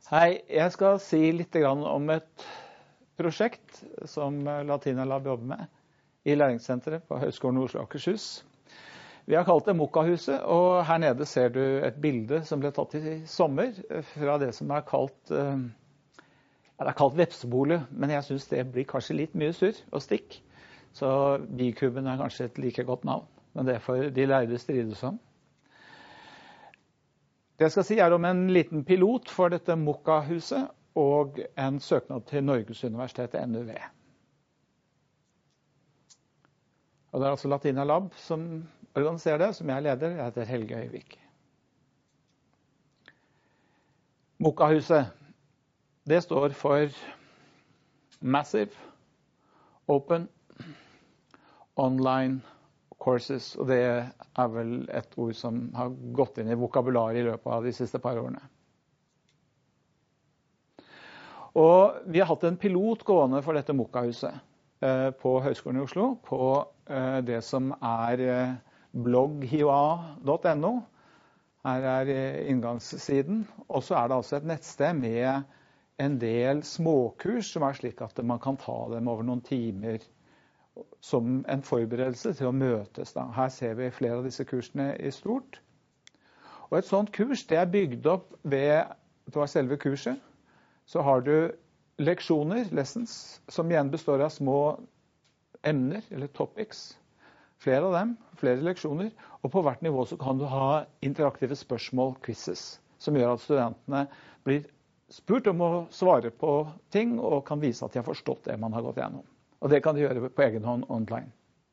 Hei, jeg skal si litt om et prosjekt som Latina Lab jobber med i læringssenteret på Høgskolen Oslo og Akershus. Vi har kalt det Mokkahuset, og her nede ser du et bilde som ble tatt i sommer fra det som er kalt, det er kalt vepsebolig, men jeg synes det blir kanskje litt mye surr og stikk. Så bikuben er kanskje et like godt navn, men det får de lærde strides om. Det jeg skal si om en liten pilot for dette Mokkahuset og en søknad til Norges Universitet NUV. Og det er altså Latina Lab som organiserer det, som jeg leder. Jeg heter Helge Høyvik. Mokkahuset, det står for Massive, Open, Online Courses, og det er vel et ord som har gått inn i vokabularet i løpet av de siste par årene. Og vi har hatt en pilot gående for dette Mokkahuset på Høgskolen i Oslo, på det som er blogghiva.no. Her er inngangssiden, og så er det altså et nettsted med en del småkurs som er slik at man kan ta dem over noen timer som en forberedelse til å møtes. Her ser vi flere av disse kursene i stort. Og et sånt kurs, det er bygd opp ved selve kurset. Så har du leksjoner, lessons, som igjen består av små emner, eller topics. Flere av dem, flere leksjoner. Og på hvert nivå så kan du ha interaktive spørsmål, quizzes, som gjør at studentene blir spurt om å svare på ting, og kan vise at de har forstått det man har gått gjennom. Og det kan de gjøre på egen hånd online.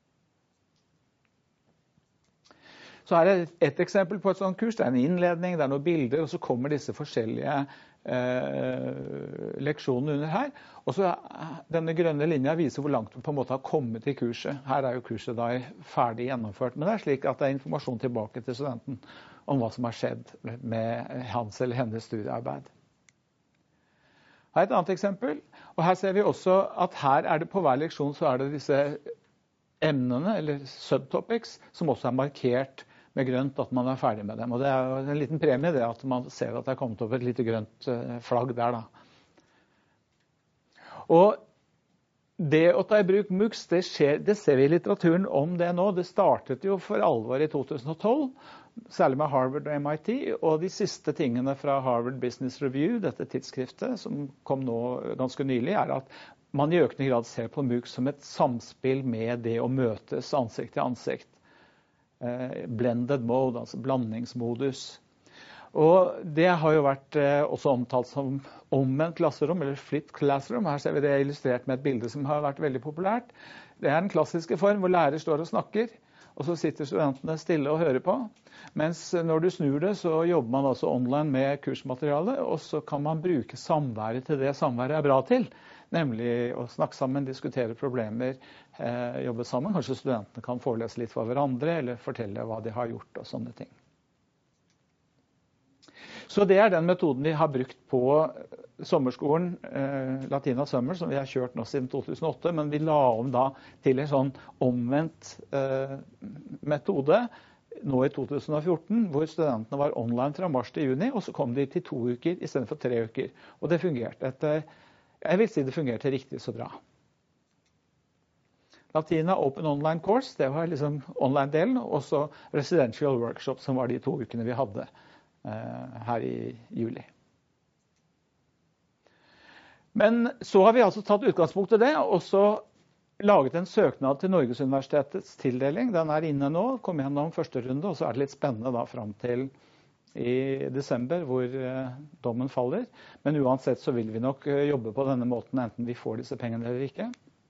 Så her er et eksempel på et sånt kurs. Det er en innledning, det er noen bilder, og så kommer disse forskjellige leksjonene under her. Og så denne grønne linja viser hvor langt du på en måte har kommet i kurset. Her er jo kurset da ferdig gjennomført, men det er slik at det er informasjon tilbake til studenten om hva som har skjedd med hans eller hennes studiearbeid. Her er et annet eksempel, og her ser vi også at her er det på hver leksjon så er det disse emnene, eller subtopics, som også er markert med grønt at man er ferdig med dem. Og det er jo en liten premie det at man ser at det er kommet opp et lite grønt flagg der da. Og det å ta i bruk MOOCs, det ser vi i litteraturen om det nå. Det startet jo for alvor i 2012, særlig med Harvard og MIT, og de siste tingene fra Harvard Business Review, dette tidsskriftet som kom nå ganske nylig, er at man i økende grad ser på MOOCs som et samspill med det å møtes ansikt til ansikt. Blended mode, altså blandingsmodus. Og det har jo vært også omtalt som omvendt klasserom, eller flipped classroom. Her ser vi det illustrert med et bilde som har vært veldig populært. Det er den klassiske form hvor lærer står og snakker, og så sitter studentene stille og hører på. Mens når du snur det, så jobber man altså online med kursmateriale, og så kan man bruke samværet til det samværet er bra til. Nemlig å snakke sammen, diskutere problemer, jobbe sammen. Kanskje studentene kan forelese litt for hverandre, eller fortelle hva de har gjort og sånne ting. Så det er den metoden vi har brukt på sommerskolen Latina Summer, som vi har kjørt nå siden 2008, men vi la om da til en sånn omvendt metode nå i 2014, hvor studentene var online fra mars til juni, og så kom de til 2 uker i stedet for 3 uker. Og det fungerte jeg vil si det fungerte riktig så bra. Latina Open Online Course, det var liksom online-delen, og så Residential Workshop, som var de 2 ukene vi hadde her i juli. Men så har vi altså tatt utgangspunkt i det, og så laget en søknad til Norges Universitetets tildeling. Den er inne nå, kom gjennom første runde, og så er det litt spennende da frem til i desember, hvor dommen faller. Men uansett så vil vi nok jobbe på denne måten, enten vi får disse pengene eller ikke.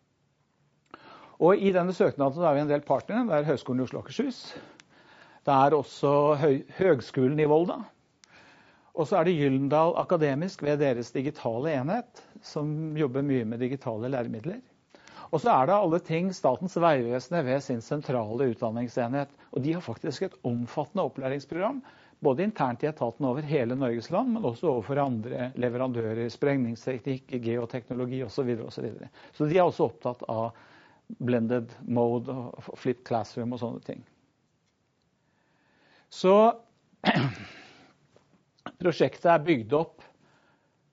Og i denne søknaden så er vi en del partnere. Det er Høgskolen i Oslo og Akershus. Det er også Høgskolen i Volda. Og så er det Gyldendal Akademisk ved deres digitale enhet, som jobber mye med digitale læremidler. Og så er det alle ting Statens vegvesen ved sin sentrale utdanningsenhet. Og de har faktisk et omfattende opplæringsprogram, både internt i etaten over hele Norges land, men også overfor andre leverandører, sprengningsteknikk, geoteknologi osv. Så de er også opptatt av blended mode og flipped classroom og sånne ting. Så prosjektet er bygd opp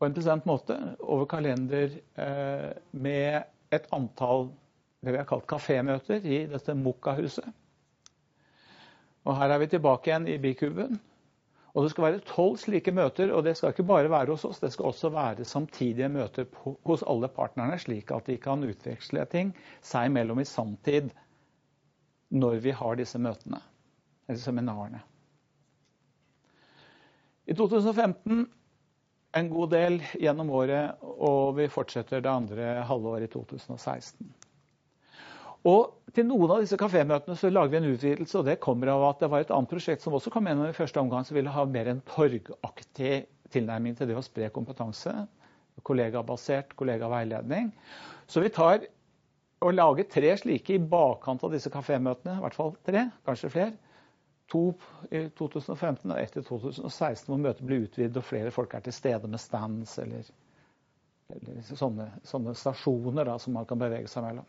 på en bestemt måte over kalender med et antall det vi har kalt kafémøter i dette Mokka-huset. Og her vi tilbake igjen i Bikuben. Og det skal være 12 slike møter, og det skal ikke bare være hos oss, det skal også være samtidige møter hos alle partnerne, slik at de kan utveksle ting seg imellom i samtid når vi har disse møtene, eller seminarene. I 2015 en god del gjennom året, og vi fortsetter det andre halvåret i 2016. Og til noen av disse kafémøtene så lager vi en utvidelse, og det kommer av at det var et annet prosjekt som også kom inn i første omgang, som ville ha mer en torgaktig tilnærming til det å spre kompetanse, kollegabasert, kollegaveiledning. Så vi tar og lager 3 slike i bakkant av disse kafémøtene, i hvert fall 3, kanskje flere. 2 i 2015 og 1 i 2016, hvor møtet blir utvidet og flere folk til stede med stands eller sånne stasjoner da, som man kan bevege seg mellom.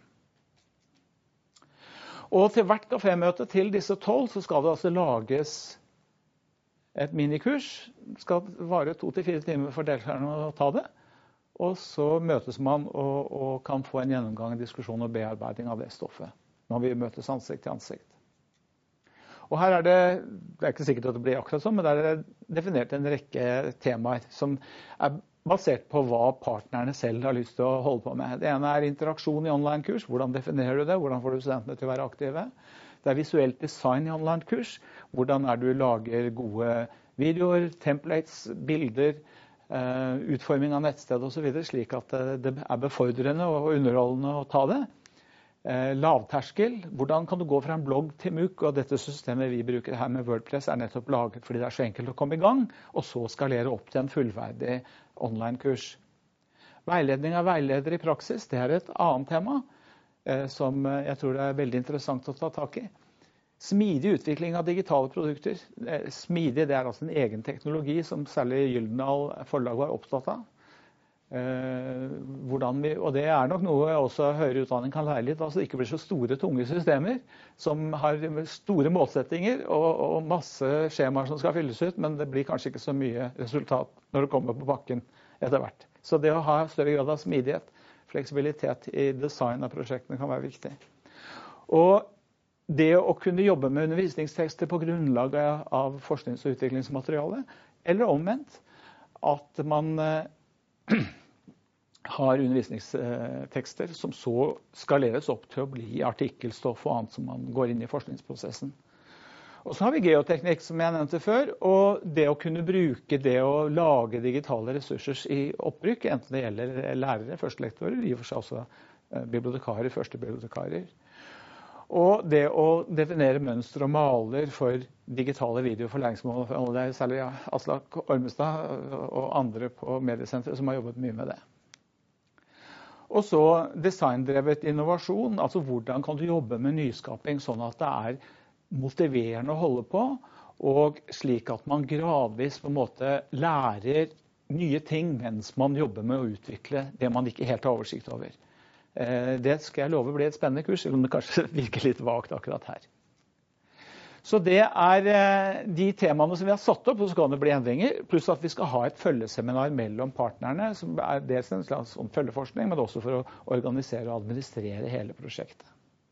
Og til hvert kafémøte til disse 12 så skal det altså lages et minikurs. Det skal vare 2 til 4 timer for deltakerne å ta det. Og så møtes man og kan få en gjennomgang, diskusjon og bearbeiding av det stoffet når vi møtes ansikt til ansikt. Og her det ikke sikkert at det blir akkurat sånn, men der det definert en rekke temaer som basert på hva partnerne selv har lyst til å holde på med. Det ene interaksjon i online-kurs. Hvordan definerer du det? Hvordan får du studentene til å være aktive? Det visuelt design i online-kurs. Hvordan du lager gode videoer, templates, bilder, utforming av nettsted og så videre, slik at det befordrende og underholdende å ta det. Lavterskel. Hvordan kan du gå fra en blogg til MOOC, og dette systemet vi bruker her med WordPress nettopp laget fordi det så enkelt å komme i gang, og så skalere opp til en fullverdig online-kurs. Veiledning av veiledere i praksis, det et annet tema som jeg tror det veldig interessant å ta tak i. Smidig utvikling av digitale produkter. Smidig, det altså en egen teknologi som særlig Gyldendal forlag var opptatt av. Og det nok noe også høyere utdanning kan lære litt, altså det ikke blir så store, tunge systemer som har store målsettinger og masse skjemaer som skal fylles ut, men det blir kanskje ikke så mye resultat når det kommer på bakken etter hvert. Så det å ha større grad av smidighet, fleksibilitet i design av prosjektene kan være viktig. Og det å kunne jobbe med undervisningstekster på grunnlag av forsknings- og utviklingsmateriale, eller omvendt, at man har undervisningstekster som så skaleres opp til å bli artikkelstoff og annet som man går inn i forskningsprosessen. Og så har vi geoteknikk, som jeg nevnte før, og det å kunne bruke det å lage digitale ressurser i opprykk, enten det gjelder lærere, førstelektorer, i og for seg også bibliotekarer, førstebibliotekarer. Og det å definere mønster og maler for digitale videoer for læringsmål, og det særlig Aslak Ormestad og andre på mediesenteret som har jobbet mye med det. Og så designdrevet innovasjon, altså hvordan kan du jobbe med nyskaping sånn at det motiverende å holde på, og slik at man gradvis på en måte lærer nye ting mens man jobber med å utvikle det man ikke helt har oversikt over. Det skal jeg love bli et spennende kurs, selv om det kanskje virker litt vagt akkurat her. Så det de temaene som vi har satt opp, og så kan det bli endringer, pluss at vi skal ha et følgeseminar mellom partnerne, som dels en slags følgeforskning, men også for å organisere og administrere hele prosjektet.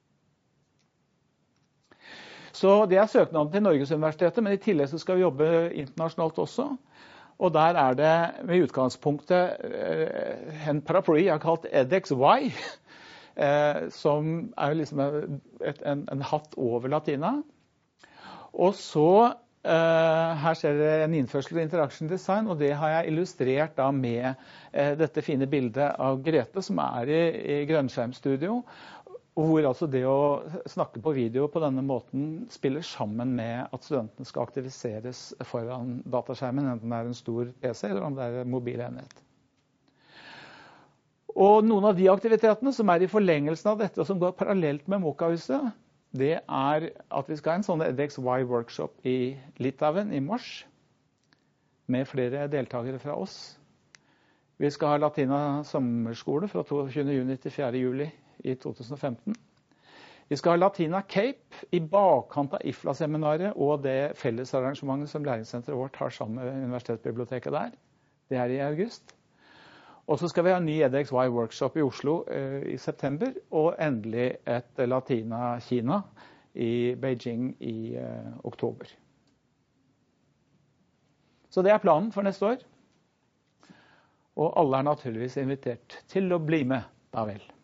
Så det søknaden til Norgesuniversitetet, men i tillegg så skal vi jobbe internasjonalt også. Og der det med utgangspunktet en paraply jeg har kalt edXY, som liksom en hatt over latina. Og så, her ser dere en innførsel av interaction design, og det har jeg illustrert da med dette fine bildet av Grete, som i Grønnskjermstudio, hvor altså det å snakke på video på denne måten spiller sammen med at studentene skal aktiviseres foran dataskjermen, enten det en stor PC eller om det en mobilenhet. Og noen av de aktivitetene som i forlengelsen av dette, og som går parallelt med Mokka-huset, det at vi skal ha en sånn edXY-workshop i Litauen i mars, med flere deltakere fra oss. Vi skal ha Latina sommerskole fra 22. juni til 4. juli i 2015. Vi skal ha Latina Cape i bakkant av IFLA-seminaret og det fellesarrangementet som læringssenteret vårt har sammen med universitetsbiblioteket der. Det i august. Og så skal vi ha en ny EDXY-workshop i Oslo i september, og endelig et Latina-Kina i Beijing i oktober. Så det er planen for neste år. Og alle er naturligvis invitert til å bli med, da vel.